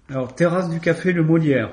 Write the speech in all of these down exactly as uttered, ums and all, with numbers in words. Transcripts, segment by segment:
Alors, terrasse du café Le Molière.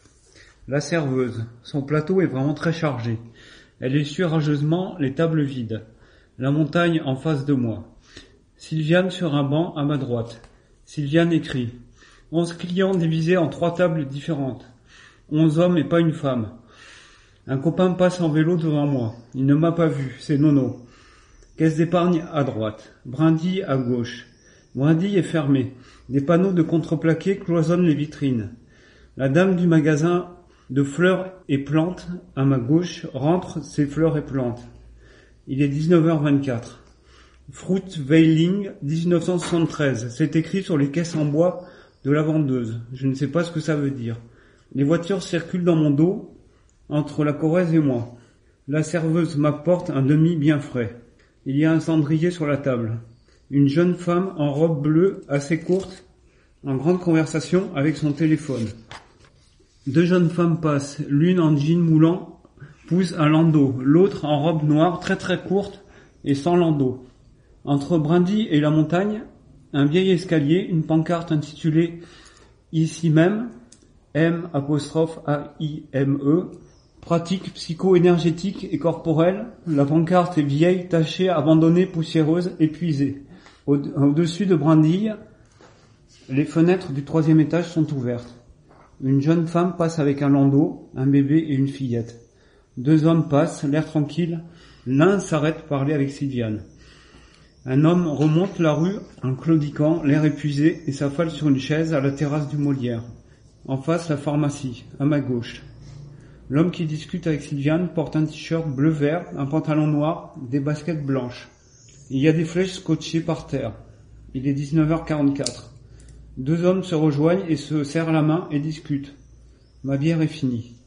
La serveuse. Son plateau est vraiment très chargé. Elle essuie rageusement les tables vides. La montagne en face de moi. Sylviane sur un banc à ma droite. Sylviane écrit. Onze clients divisés en trois tables différentes. Onze hommes et pas une femme. Un copain passe en vélo devant moi. Il ne m'a pas vu, c'est Nono. Caisse d'épargne à droite. Brindille à gauche. Brindille est fermée. Des panneaux de contreplaqué cloisonnent les vitrines. La dame du magasin de fleurs et plantes à ma gauche rentre ses fleurs et plantes. Il est dix-neuf heures vingt-quatre. Fruitveiling dix-neuf cent soixante-treize. C'est écrit sur les caisses en bois de la vendeuse. Je ne sais pas ce que ça veut dire. Les voitures circulent dans mon dos, entre la Corrèze et moi. La serveuse m'apporte un demi bien frais. Il y a un cendrier sur la table. Une jeune femme en robe bleue assez courte, en grande conversation avec son téléphone. Deux jeunes femmes passent, l'une en jean moulant pousse un landau, l'autre en robe noire très très courte et sans landau. Entre Brindille et la montagne, un vieil escalier, une pancarte intitulée « Ici même » M apostrophe A I M E, pratique psycho-énergétique et corporelle. La pancarte est vieille, tachée, abandonnée, poussiéreuse, épuisée. Au- Au-dessus de Brindille, les fenêtres du troisième étage sont ouvertes. Une jeune femme passe avec un landau, un bébé et une fillette. Deux hommes passent, l'air tranquille. L'un s'arrête pour parler avec Sylviane. Un homme remonte la rue en claudiquant, l'air épuisé, et s'affale sur une chaise à la terrasse du Molière. En face, la pharmacie, à ma gauche. L'homme qui discute avec Sylviane porte un t-shirt bleu-vert, un pantalon noir, des baskets blanches. Il y a des flèches scotchées par terre. Il est dix-neuf heures quarante-quatre. Deux hommes se rejoignent et se serrent la main et discutent. Ma bière est finie.